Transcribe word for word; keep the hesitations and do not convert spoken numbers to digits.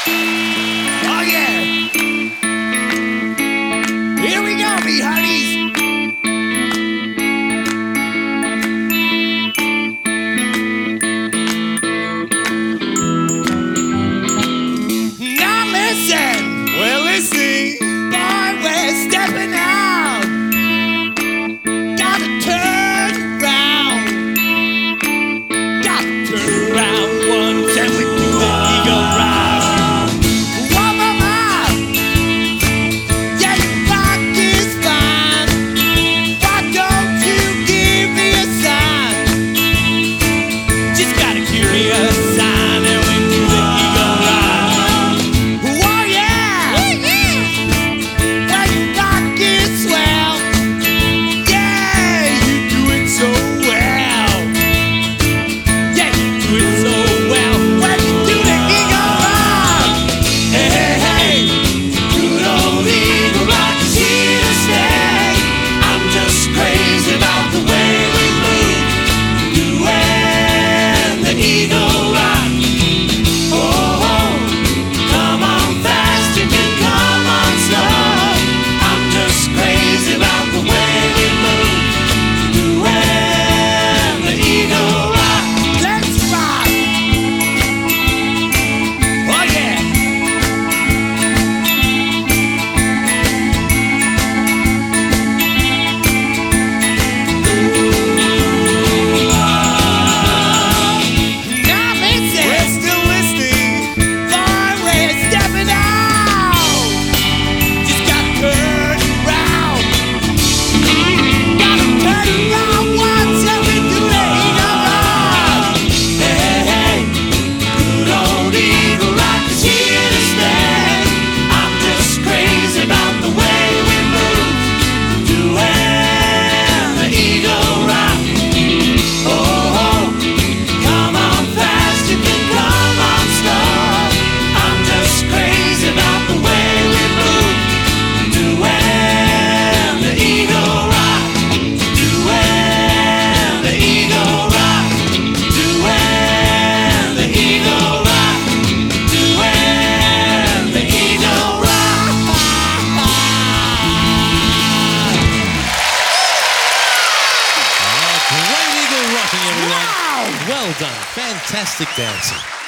Oh yeah. Here we go, me hearties. Now listen. Well, listening. Boy, we're stepping out. Gotta turn around. Gotta turn around once and we do the eagle ride. One more mile. Yeah, your rock is fine. Why don't you give me a sign? Just gotta give me a sign and we do the eagle ride. Oh yeah. Well, your rock is swell. Yeah, you do it so well. Yeah, you do it so well. When you do the eagle rock. Hey, hey, hey. Good old eagle rock is here to stay. I'm just crazy about the way we move. Doing the eagle rock. Oh, oh. Come on fast, you can come on slow. I'm just crazy about the way we move. Doing the eagle rock. Let's rock. Oh yeah. Now listen. We're still listening. Boy, we're stepping out. Just gotta turn around. Gotta turn around once and we do the eagle rock. Hey, hey, hey. Good old eagle rock is here to stay. I'm just crazy about the way we move. Doing the eagle rock. Oh, oh. Come on fast, you can come on slow. I'm just crazy about the way we move. Doing the eagle rock. Doing the eagle rock. Doing the eagle rock. Doing the eagle rock. Great eagle rocking, everyone. Wow! Well done. Fantastic dancing.